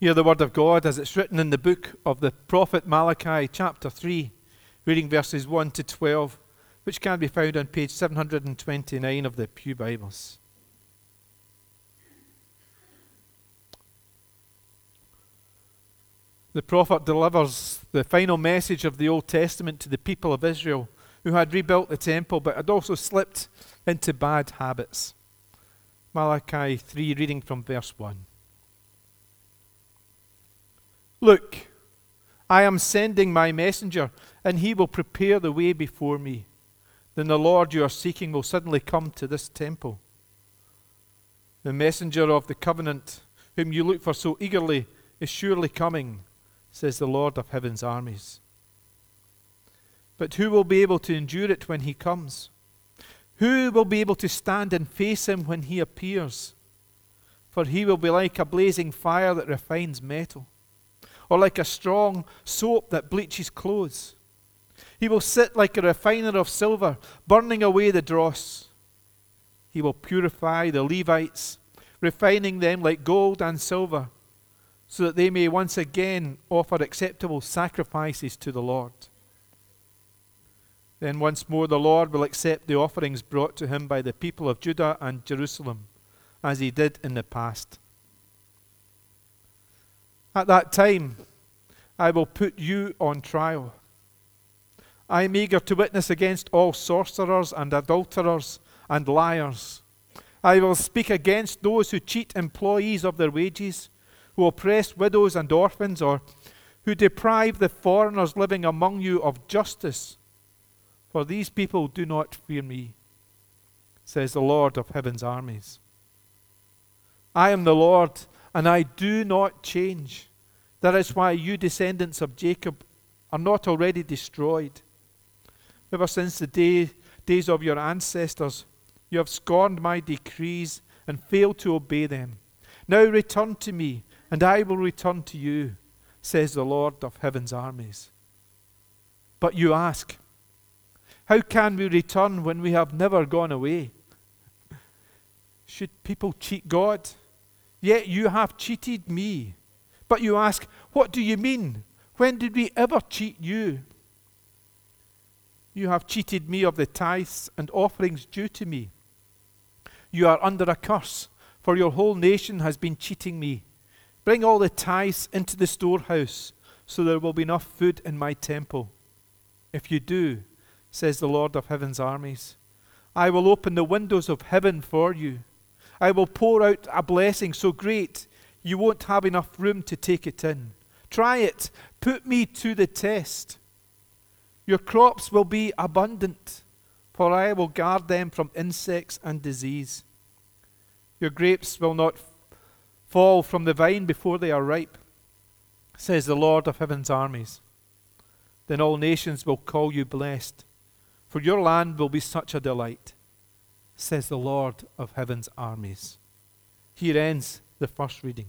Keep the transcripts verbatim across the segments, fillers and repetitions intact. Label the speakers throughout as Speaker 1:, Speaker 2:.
Speaker 1: Hear the word of God as it's written in the book of the prophet Malachi, chapter three, reading verses one to twelve, which can be found on page seven hundred twenty-nine of the Pew Bibles. The prophet delivers the final message of the Old Testament to the people of Israel who had rebuilt the temple but had also slipped into bad habits. Malachi three, reading from verse one. Look, I am sending my messenger, and he will prepare the way before me. Then the Lord you are seeking will suddenly come to this temple. The messenger of the covenant, whom you look for so eagerly, is surely coming, says the Lord of heaven's armies. But who will be able to endure it when he comes? Who will be able to stand and face him when he appears? For he will be like a blazing fire that refines metal, or like a strong soap that bleaches clothes. He will sit like a refiner of silver, burning away the dross. He will purify the Levites, refining them like gold and silver, so that they may once again offer acceptable sacrifices to the Lord. Then once more the Lord will accept the offerings brought to him by the people of Judah and Jerusalem, as he did in the past. At that time, I will put you on trial. I am eager to witness against all sorcerers and adulterers and liars. I will speak against those who cheat employees of their wages, who oppress widows and orphans, or who deprive the foreigners living among you of justice. For these people do not fear me, says the Lord of heaven's armies. I am the Lord, and I do not change. That is why you descendants of Jacob are not already destroyed. Ever since the day, days of your ancestors, you have scorned my decrees and failed to obey them. Now return to me, and I will return to you, says the Lord of heaven's armies. But you ask, how can we return when we have never gone away? Should people cheat God? Yet you have cheated me. But you ask, what do you mean? When did we ever cheat you? You have cheated me of the tithes and offerings due to me. You are under a curse, for your whole nation has been cheating me. Bring all the tithes into the storehouse, so there will be enough food in my temple. If you do, says the Lord of heaven's armies, I will open the windows of heaven for you. I will pour out a blessing so great you won't have enough room to take it in. Try it. Put me to the test. Your crops will be abundant, for I will guard them from insects and disease. Your grapes will not fall from the vine before they are ripe, says the Lord of heaven's armies. Then all nations will call you blessed, for your land will be such a delight, says the Lord of heaven's armies. Here ends the first reading.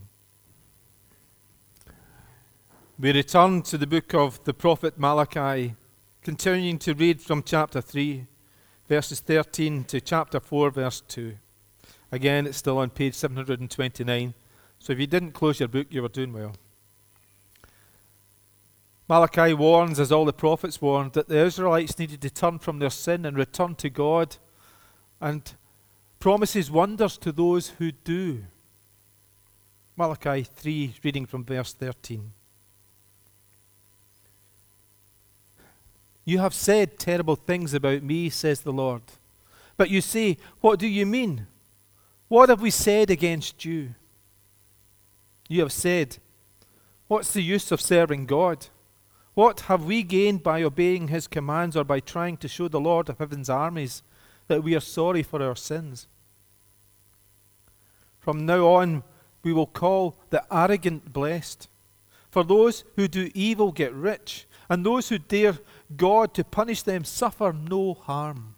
Speaker 1: We return to the book of the prophet Malachi, continuing to read from chapter three, verses thirteen to chapter four, verse two. Again, it's still on page seven hundred twenty-nine, so if you didn't close your book, you were doing well. Malachi warns, as all the prophets warned, that the Israelites needed to turn from their sin and return to God, and promises wonders to those who do. Malachi three, reading from verse thirteen. You have said terrible things about me, says the Lord. But you say, what do you mean? What have we said against you? You have said, what's the use of serving God? What have we gained by obeying his commands or by trying to show the Lord of heaven's armies that we are sorry for our sins? From now on, we will call the arrogant blessed. For those who do evil get rich, and those who dare God to punish them suffer no harm.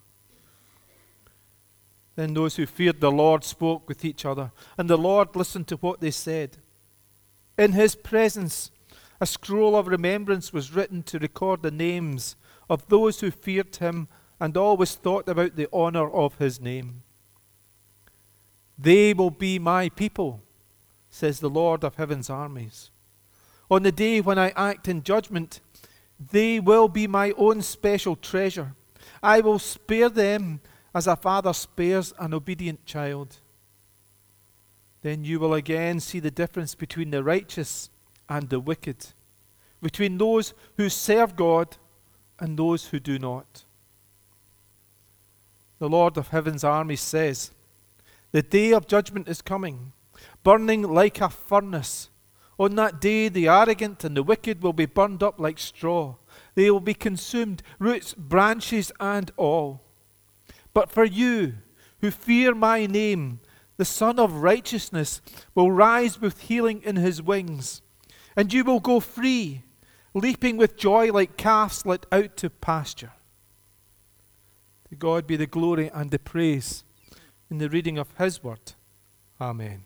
Speaker 1: Then those who feared the Lord spoke with each other, and the Lord listened to what they said. In his presence, a scroll of remembrance was written to record the names of those who feared him and always thought about the honor of his name. They will be my people, says the Lord of heaven's armies. On the day when I act in judgment, they will be my own special treasure. I will spare them as a father spares an obedient child. Then you will again see the difference between the righteous and the wicked, between those who serve God and those who do not. The Lord of heaven's armies says, the day of judgment is coming, burning like a furnace. On that day, the arrogant and the wicked will be burned up like straw. They will be consumed, roots, branches, and all. But for you who fear my name, the Son of Righteousness will rise with healing in his wings, and you will go free, leaping with joy like calves let out to pasture. To God be the glory and the praise in the reading of his word. Amen.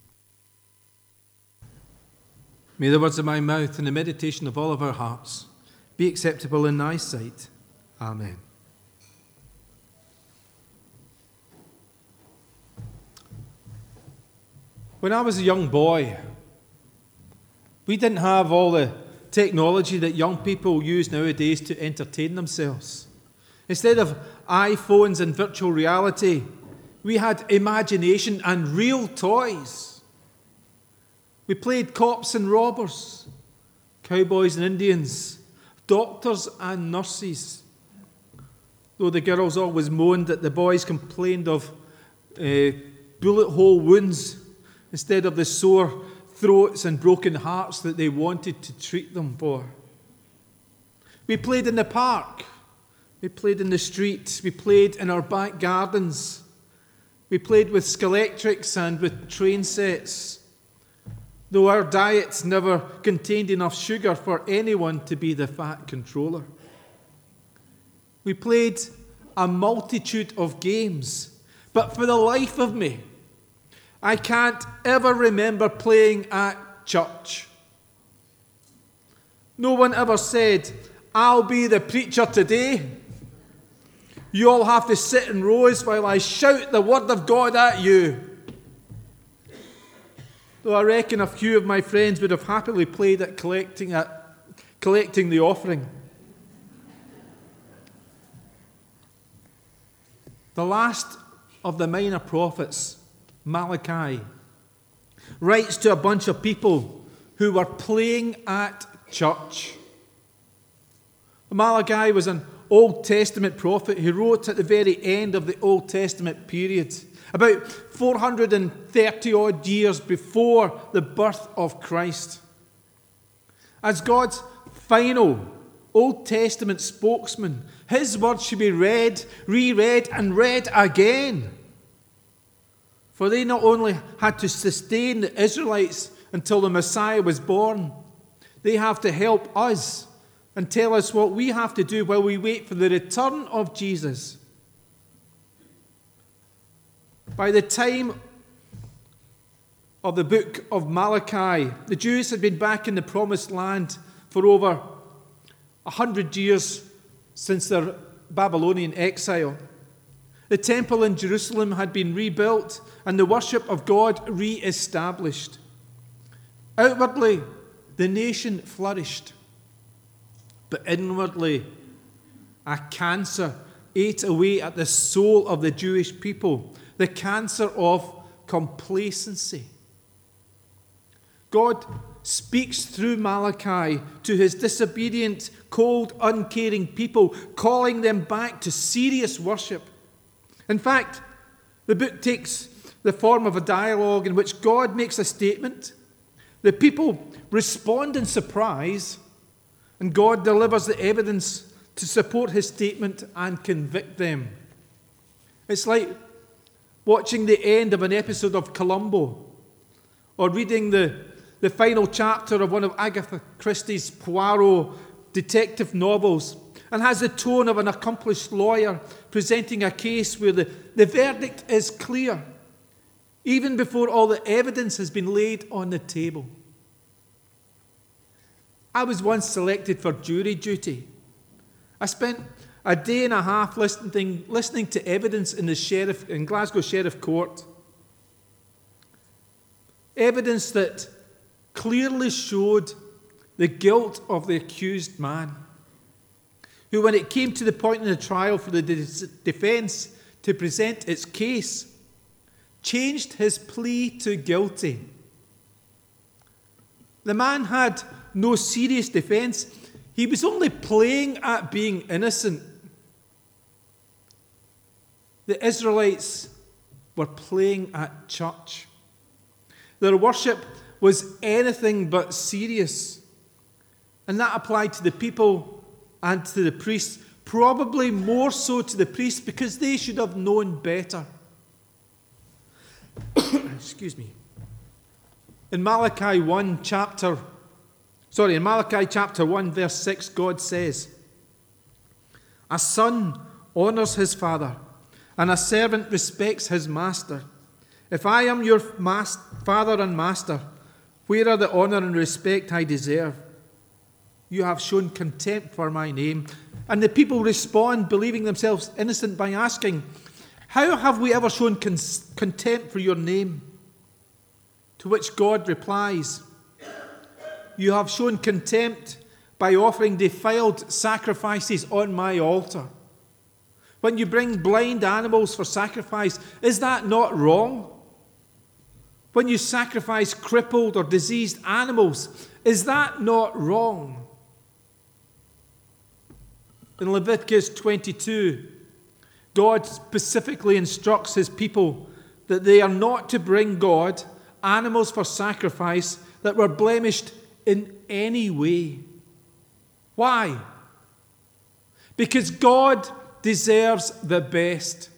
Speaker 1: May the words of my mouth and the meditation of all of our hearts be acceptable in thy sight. Amen. When I was a young boy, we didn't have all the technology that young people use nowadays to entertain themselves. Instead of iPhones and virtual reality, we had imagination and real toys. We played cops and robbers, cowboys and Indians, doctors and nurses. Though the girls always moaned that the boys complained of uh, bullet hole wounds instead of the sore throats and broken hearts that they wanted to treat them for. We played in the park. We played in the street. We played in our back gardens. We played with Scalextrics and with train sets, though our diets never contained enough sugar for anyone to be the fat controller. We played a multitude of games, but for the life of me, I can't ever remember playing at church. No one ever said, I'll be the preacher today. You all have to sit in rows while I shout the word of God at you. Though I reckon a few of my friends would have happily played at collecting, at collecting the offering. The last of the minor prophets, Malachi, writes to a bunch of people who were playing at church. Malachi was an Old Testament prophet who wrote at the very end of the Old Testament period, about four hundred thirty odd years before the birth of Christ. As God's final Old Testament spokesman, his words should be read, reread, and read again. For they not only had to sustain the Israelites until the Messiah was born, they have to help us and tell us what we have to do while we wait for the return of Jesus. By the time of the book of Malachi, the Jews had been back in the Promised Land for over a hundred years since their Babylonian exile. The temple in Jerusalem had been rebuilt and the worship of God re-established. Outwardly, the nation flourished, but inwardly, a cancer ate away at the soul of the Jewish people, the cancer of complacency. God speaks through Malachi to his disobedient, cold, uncaring people, calling them back to serious worship. In fact, the book takes the form of a dialogue in which God makes a statement, the people respond in surprise, and God delivers the evidence to support his statement and convict them. It's like watching the end of an episode of Columbo, or reading the, the final chapter of one of Agatha Christie's Poirot detective novels, and has the tone of an accomplished lawyer presenting a case where the, the verdict is clear, even before all the evidence has been laid on the table. I was once selected for jury duty. I spent a day and a half listening, listening to evidence in the sheriff in Glasgow Sheriff Court. evidence that clearly showed the guilt of the accused man, who, when it came to the point in the trial for the defense to present its case, changed his plea to guilty. The man had no serious defense. He was only playing at being innocent. The Israelites were playing at church. Their worship was anything but serious. And that applied to the people and to the priests, probably more so to the priests because they should have known better. Excuse me. In Malachi one chapter, sorry, in Malachi chapter one, verse six, God says, "A son honors his father, and a servant respects his master. If I am your mas- father and master, where are the honor and respect I deserve? You have shown contempt for my name." And the people respond, believing themselves innocent, by asking, "How have we ever shown con- contempt for your name?" To which God replies, "You have shown contempt by offering defiled sacrifices on my altar. When you bring blind animals for sacrifice, is that not wrong? When you sacrifice crippled or diseased animals, is that not wrong?" In Leviticus twenty-two, God specifically instructs his people that they are not to bring God animals for sacrifice that were blemished in any way. Why? Because God deserves the best.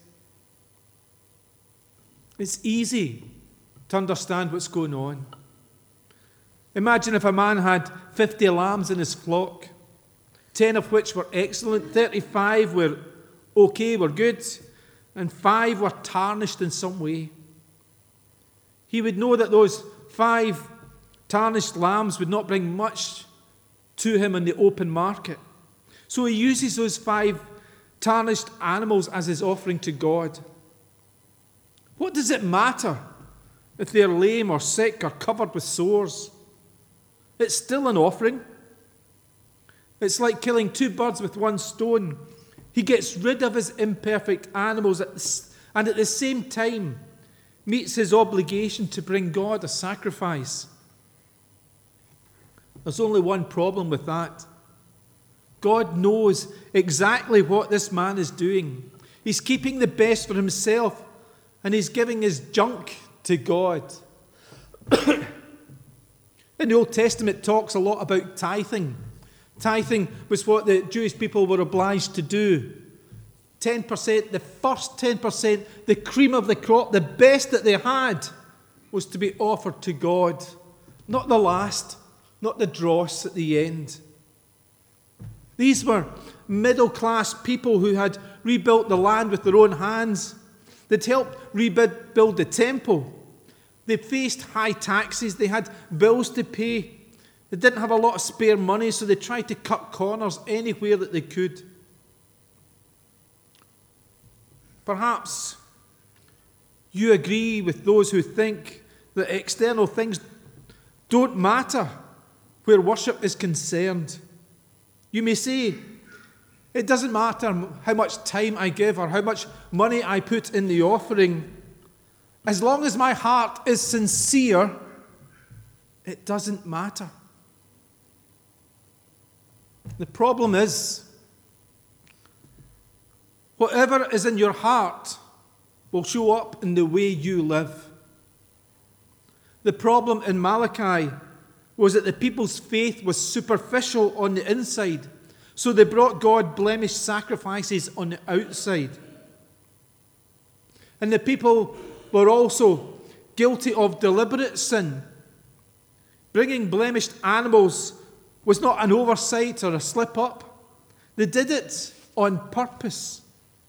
Speaker 1: It's easy to understand what's going on. Imagine if a man had fifty lambs in his flock, ten of which were excellent, thirty-five were okay, were good, and five were tarnished in some way. He would know that those five tarnished lambs would not bring much to him in the open market. So he uses those five tarnished animals as his offering to God. What does it matter if they're lame or sick or covered with sores? It's still an offering. It's like killing two birds with one stone. He gets rid of his imperfect animals and at the same time meets his obligation to bring God a sacrifice. There's only one problem with that. God knows exactly what this man is doing. He's keeping the best for himself, and he's giving his junk to God. In the Old Testament, it talks a lot about tithing. Tithing was what the Jewish people were obliged to do. ten percent, the first ten percent, the cream of the crop, the best that they had, was to be offered to God. Not the last, not the dross at the end. These were middle-class people who had rebuilt the land with their own hands. They'd helped rebuild the temple. They faced high taxes. They had bills to pay. They didn't have a lot of spare money, so they tried to cut corners anywhere that they could. Perhaps you agree with those who think that external things don't matter where worship is concerned. You may say, it doesn't matter how much time I give or how much money I put in the offering. As long as my heart is sincere, it doesn't matter. The problem is, whatever is in your heart will show up in the way you live. The problem in Malachi was that the people's faith was superficial on the inside, so they brought God blemished sacrifices on the outside. And the people were also guilty of deliberate sin. Bringing blemished animals was not an oversight or a slip-up. They did it on purpose.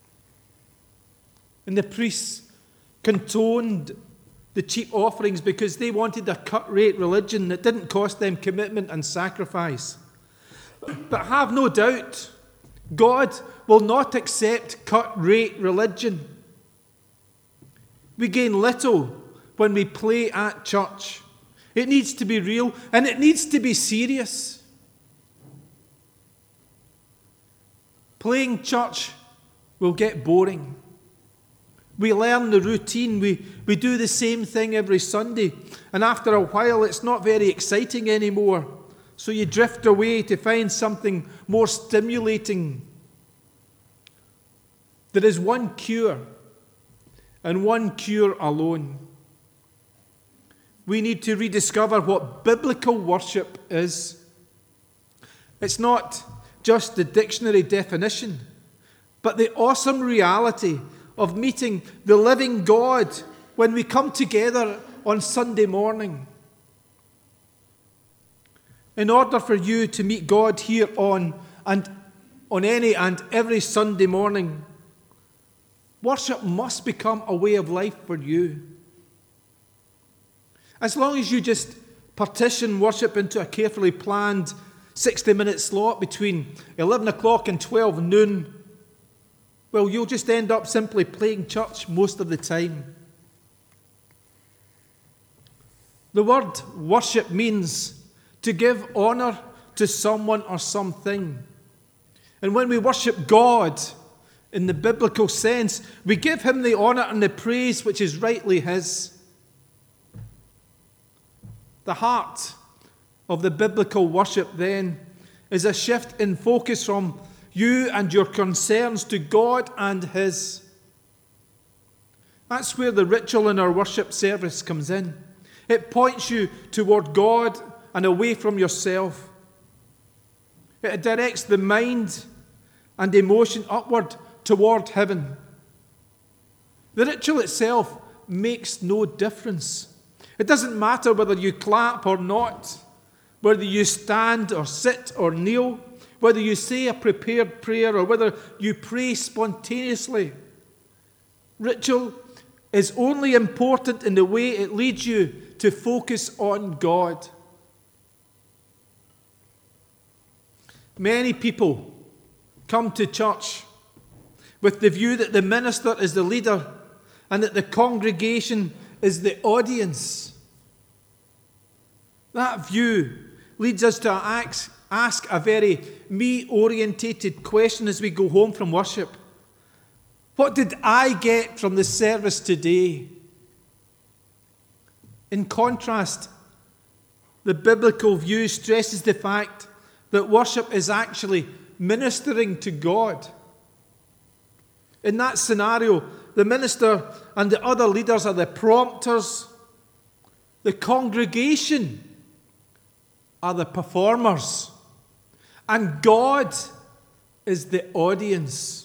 Speaker 1: And the priests contoned the cheap offerings because they wanted a cut-rate religion that didn't cost them commitment and sacrifice. But have no doubt, God will not accept cut-rate religion. We gain little when we play at church. It needs to be real, and it needs to be serious. Playing church will get boring. We learn the routine. We, we do the same thing every Sunday. And after a while, it's not very exciting anymore. So you drift away to find something more stimulating. There is one cure, and one cure alone. We need to rediscover what biblical worship is. It's not just the dictionary definition, but the awesome reality of meeting the living God when we come together on Sunday morning. In order for you to meet God here on and on any and every Sunday morning, worship must become a way of life for you. As long as you just partition worship into a carefully planned sixty-minute slot between eleven o'clock and twelve noon, well, you'll just end up simply playing church most of the time. The word worship means to give honour to someone or something. And when we worship God in the biblical sense, we give him the honour and the praise which is rightly his. The heart of the biblical worship, then, is a shift in focus from you and your concerns to God and his. That's where the ritual in our worship service comes in. It points you toward God and away from yourself. It directs the mind and emotion upward toward heaven. The ritual itself makes no difference. It doesn't matter whether you clap or not, whether you stand or sit or kneel, whether you say a prepared prayer or whether you pray spontaneously. Ritual is only important in the way it leads you to focus on God. Many people come to church with the view that the minister is the leader and that the congregation is the audience. That view leads us to ask, ask a very me-orientated question as we go home from worship. What did I get from the service today? In contrast, the biblical view stresses the fact that worship is actually ministering to God. In that scenario, the minister and the other leaders are the prompters. The congregation are the performers. And God is the audience.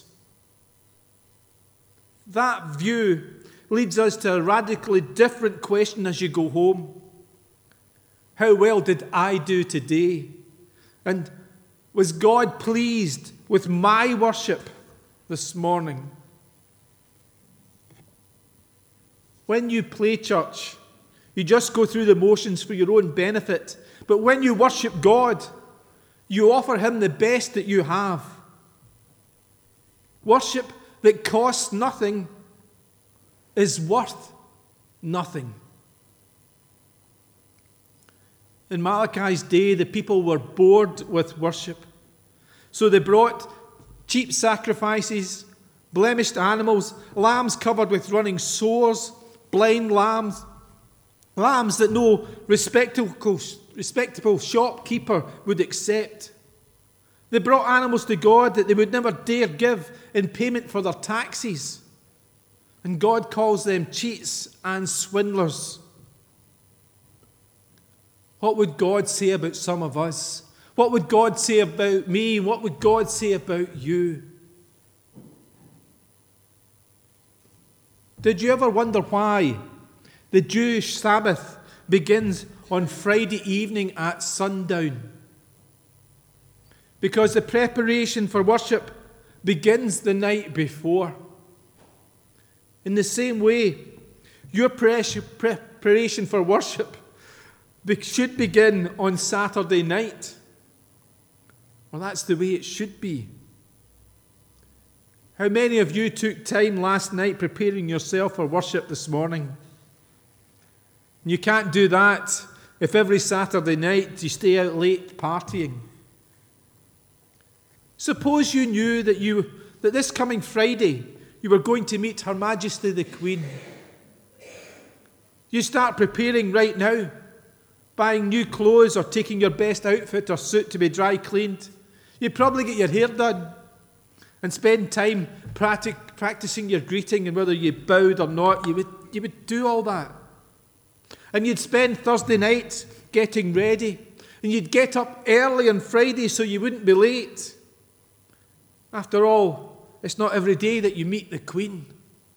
Speaker 1: That view leads us to a radically different question as you go home. How well did I do today? And was God pleased with my worship this morning? When you play church, you just go through the motions for your own benefit. But when you worship God, you offer him the best that you have. Worship that costs nothing is worth nothing. In Malachi's day, the people were bored with worship. So they brought cheap sacrifices, blemished animals, lambs covered with running sores, blind lambs, lambs that no respectable, respectable shopkeeper would accept. They brought animals to God that they would never dare give in payment for their taxes. And God calls them cheats and swindlers. What would God say about some of us? What would God say about me? What would God say about you? Did you ever wonder why the Jewish Sabbath begins on Friday evening at sundown? Because the preparation for worship begins the night before. In the same way, your preparation for worship should begin on Saturday night. Well, that's the way it should be. How many of you took time last night preparing yourself for worship this morning? You can't do that if every Saturday night you stay out late partying. Suppose you knew that you that this coming Friday you were going to meet Her Majesty the Queen. You start preparing right now, buying new clothes or taking your best outfit or suit to be dry cleaned. You probably get your hair done and spend time practic- practicing your greeting, and whether you bowed or not, you would, you would do all that. And you'd spend Thursday night getting ready, and you'd get up early on Friday so you wouldn't be late. After all, it's not every day that you meet the Queen.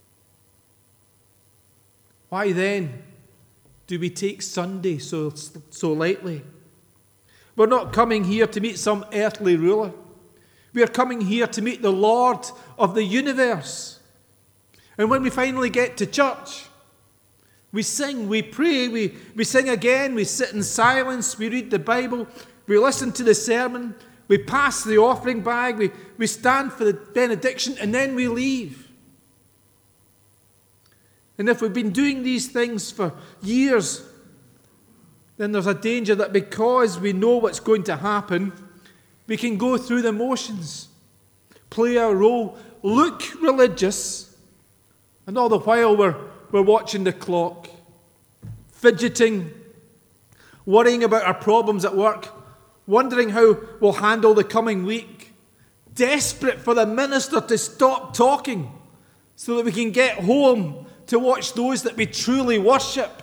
Speaker 1: Why then do we take Sunday so, so lightly? We're not coming here to meet some earthly ruler. We are coming here to meet the Lord of the universe. And when we finally get to church, we sing, we pray, we, we sing again, we sit in silence, we read the Bible, we listen to the sermon, we pass the offering bag, we, we stand for the benediction, and then we leave. And if we've been doing these things for years, then there's a danger that because we know what's going to happen, we can go through the motions, play our role, look religious, and all the while we're, we're watching the clock, fidgeting, worrying about our problems at work, wondering how we'll handle the coming week, desperate for the minister to stop talking so that we can get home to watch those that we truly worship.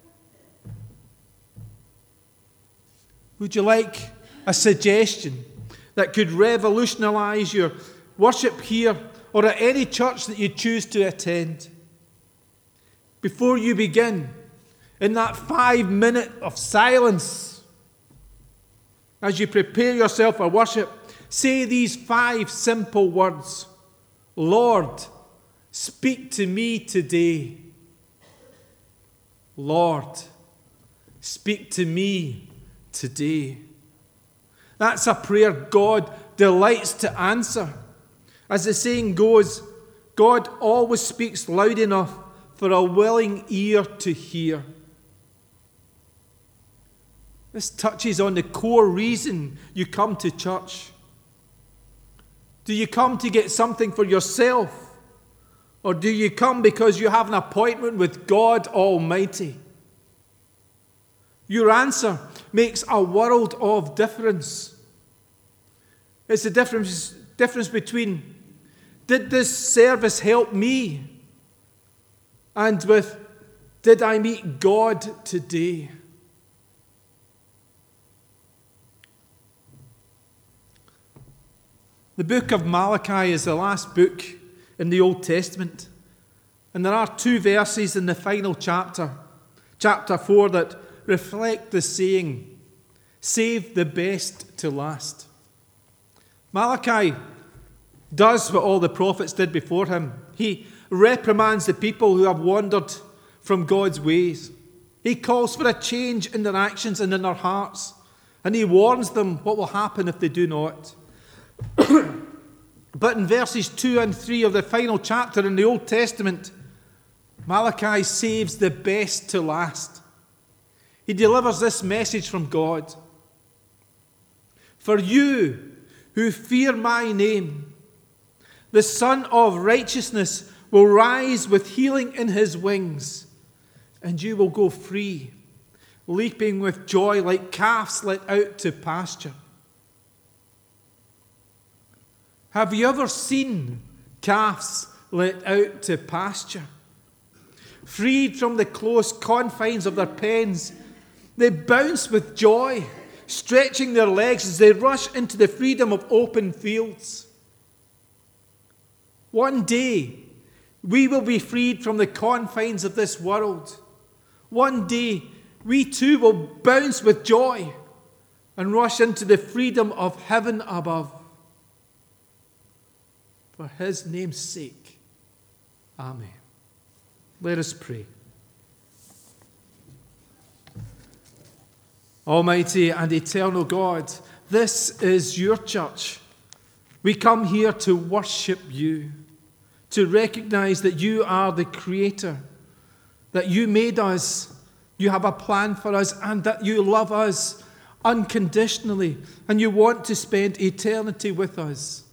Speaker 1: Would you like a suggestion that could revolutionize your worship here or at any church that you choose to attend? Before you begin, in that five minute of silence, as you prepare yourself for worship, say these five simple words. Lord, speak to me today. Lord, speak to me today. That's a prayer God delights to answer. As the saying goes, God always speaks loud enough for a willing ear to hear. This touches on the core reason you come to church. Do you come to get something for yourself? Or do you come because you have an appointment with God Almighty? Your answer makes a world of difference. It's the difference, difference between, did this service help me? And with, did I meet God today? The book of Malachi is the last book in the Old Testament. And there are two verses in the final chapter, chapter four, that reflect the saying, save the best to last. Malachi does what all the prophets did before him. He reprimands the people who have wandered from God's ways. He calls for a change in their actions and in their hearts. And he warns them what will happen if they do not. But in verses two and three of the final chapter in the Old Testament, Malachi saves the best to last. He delivers this message from God. For you who fear my name, the Son of Righteousness will rise with healing in his wings, and you will go free, leaping with joy like calves let out to pasture. Have you ever seen calves let out to pasture? Freed from the close confines of their pens, they bounce with joy, stretching their legs as they rush into the freedom of open fields. One day, we will be freed from the confines of this world. One day, we too will bounce with joy and rush into the freedom of heaven above. For his name's sake. Amen. Let us pray. Almighty and eternal God, this is your church. We come here to worship you, to recognize that you are the Creator, that you made us, you have a plan for us, and that you love us unconditionally, and you want to spend eternity with us.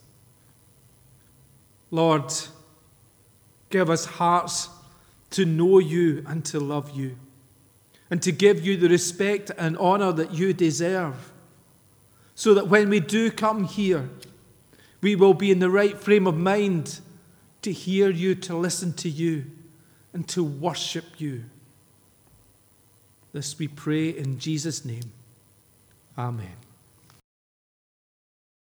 Speaker 1: Lord, give us hearts to know you and to love you, and to give you the respect and honor that you deserve, so that when we do come here, we will be in the right frame of mind to hear you, to listen to you, and to worship you. This we pray in Jesus' name. Amen.